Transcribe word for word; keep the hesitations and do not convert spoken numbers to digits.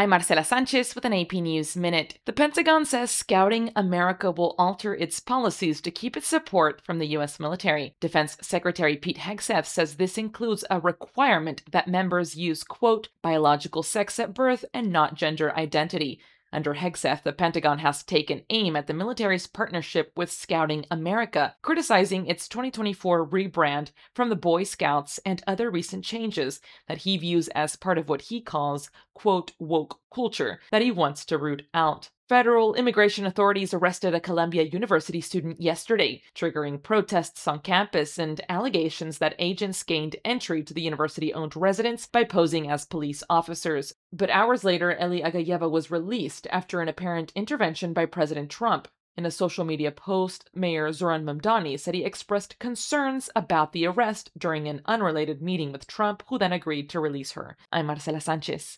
I'm Marcela Sanchez with an A P News Minute. The Pentagon says Scouting America will alter its policies to keep its support from the U S military. Defense Secretary Pete Hegseth says this includes a requirement that members use, quote, biological sex at birth and not gender identity. Under Hegseth, the Pentagon has taken aim at the military's partnership with Scouting America, criticizing its twenty twenty-four rebrand from the Boy Scouts and other recent changes that he views as part of what he calls, quote, woke culture that he wants to root out. Federal immigration authorities arrested a Columbia University student yesterday, triggering protests on campus and allegations that agents gained entry to the university-owned residence by posing as police officers. But hours later, Eli Agayeva was released after an apparent intervention by President Trump. In a social media post, Mayor Zoran Mamdani said he expressed concerns about the arrest during an unrelated meeting with Trump, who then agreed to release her. I'm Marcela Sanchez.